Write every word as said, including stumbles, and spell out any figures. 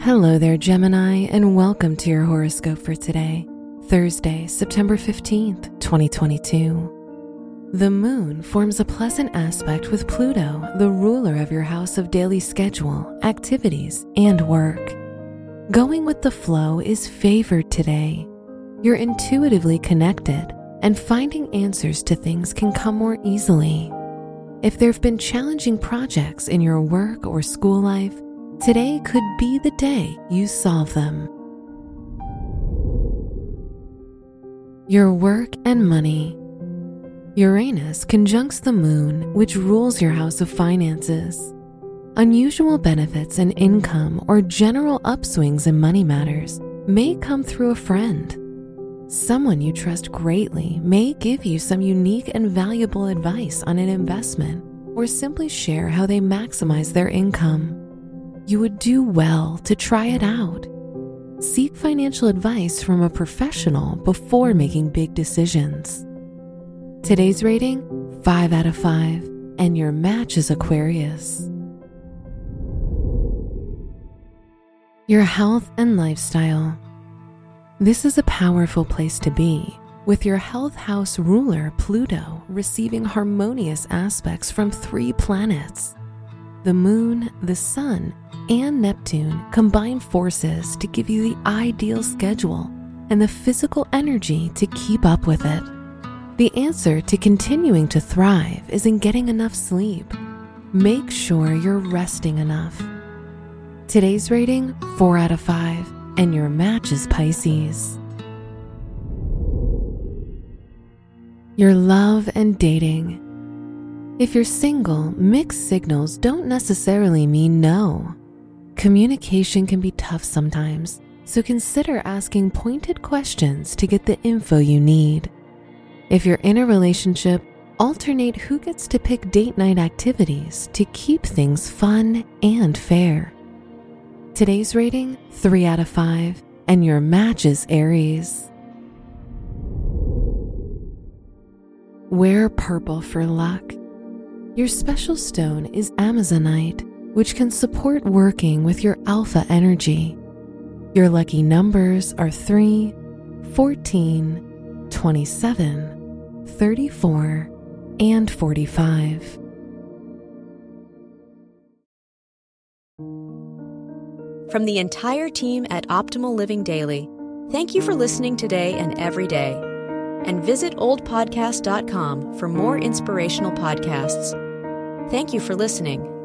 Hello there, Gemini, and welcome to your horoscope for today, Thursday, September fifteenth, twenty twenty-two. The moon forms a pleasant aspect with Pluto, the ruler of your house of daily schedule, activities, and work. Going with the flow is favored today. You're intuitively connected, and finding answers to things can come more easily. If there have been challenging projects in your work or school life, today could be the day you solve them. Your work and money. Uranus conjuncts the moon, which rules your house of finances. Unusual benefits in income or general upswings in money matters may come through a friend. Someone you trust greatly may give you some unique and valuable advice on an investment or simply share how they maximize their income. You would do well to try it out. Seek financial advice from a professional before making big decisions. Today's rating, five out of five, and your match is Aquarius. Your health and lifestyle. This is a powerful place to be, with your health house ruler, Pluto, receiving harmonious aspects from three planets. The moon, the sun, and Neptune combine forces to give you the ideal schedule and the physical energy to keep up with it. The answer to continuing to thrive is in getting enough sleep. Make sure you're resting enough. Today's rating, four out of five, and your match is Pisces. Your love and dating. If you're single, mixed signals don't necessarily mean no. Communication can be tough sometimes, so consider asking pointed questions to get the info you need. If you're in a relationship, alternate who gets to pick date night activities to keep things fun and fair. Today's rating, three out of five, and your match is Aries. Wear purple for luck. Your special stone is Amazonite, which can support working with your alpha energy. Your lucky numbers are three, fourteen, twenty-seven, thirty-four, and forty-five. From the entire team at Optimal Living Daily, thank you for listening today and every day. And visit old podcast dot com for more inspirational podcasts. Thank you for listening.